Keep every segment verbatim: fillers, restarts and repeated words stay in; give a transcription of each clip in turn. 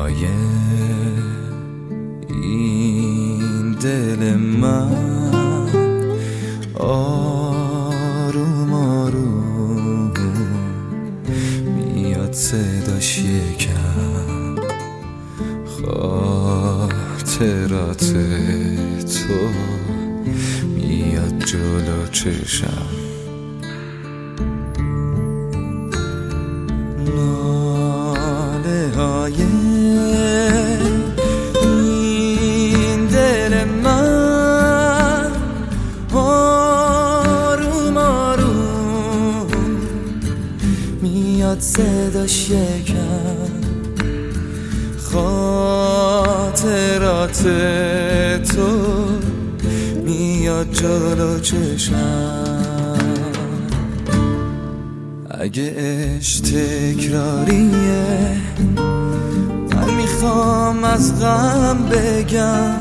های این دل من آروم آروم میاد صداش یکم خاطرات تو میاد جلو چشم ناله های این دل من آروم آروم میاد صداش یکم خاطرات تو میاد جلو چشم اگه عشق تکراریه من میخوام از غم بگم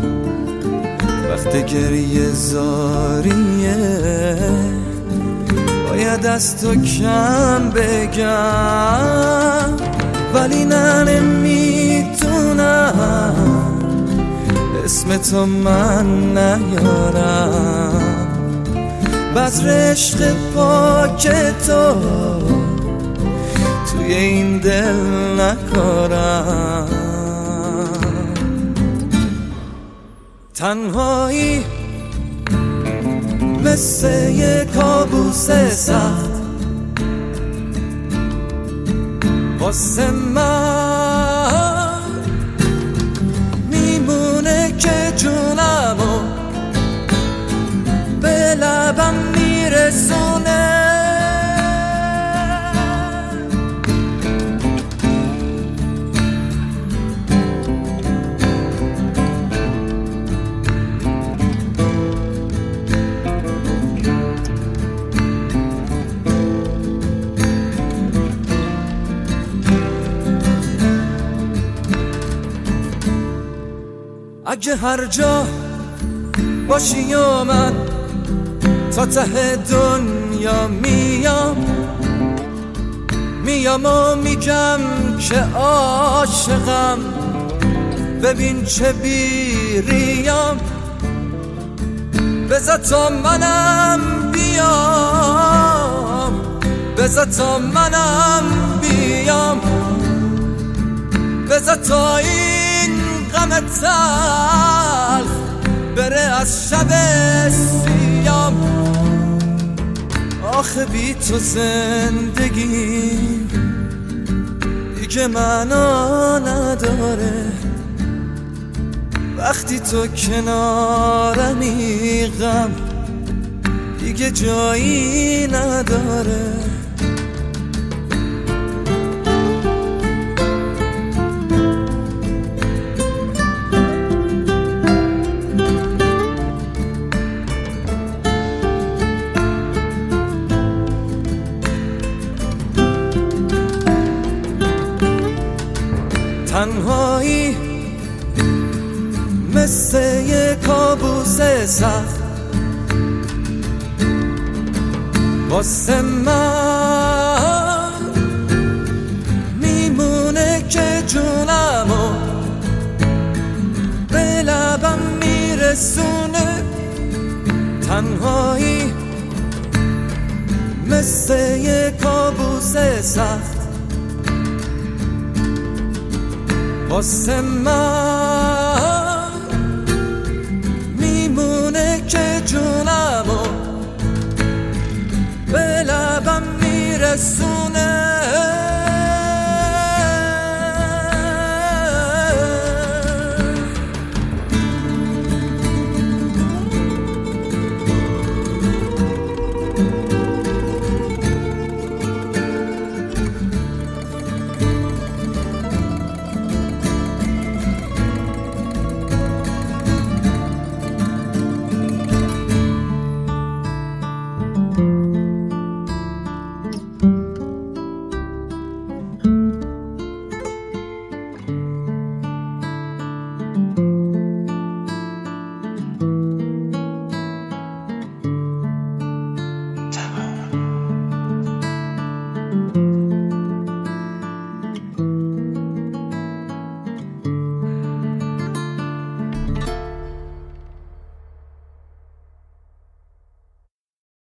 وقت گریه زاریه باید از تو کم بگم ولی نه نمیتونم اسم تو من نیارم بذر عشق پاک تو توی این دل نکارم تنهایی مثل یه کابوس سخت واسه من میمونه که جونمو به لبم میرسونه اگه هر جا باشی و من تا ته دنیا میام میام و میگم که عاشقم ببین چه بیریام بذار تا منم بیام بذار تا منم بیام بذار تا این غم تلخ بره از شب سیام آخه بی تو زندگی دیگه معنا نداره وقتی تو کنارمی غم دیگه جایی نداره تنهایی مثل یه کابوس سخت واسه من میمونه که جونمو به لبم میرسونه تنهایی مثل یه کابوس سخت واسه من میمونه که جونمو به لبم میرسونه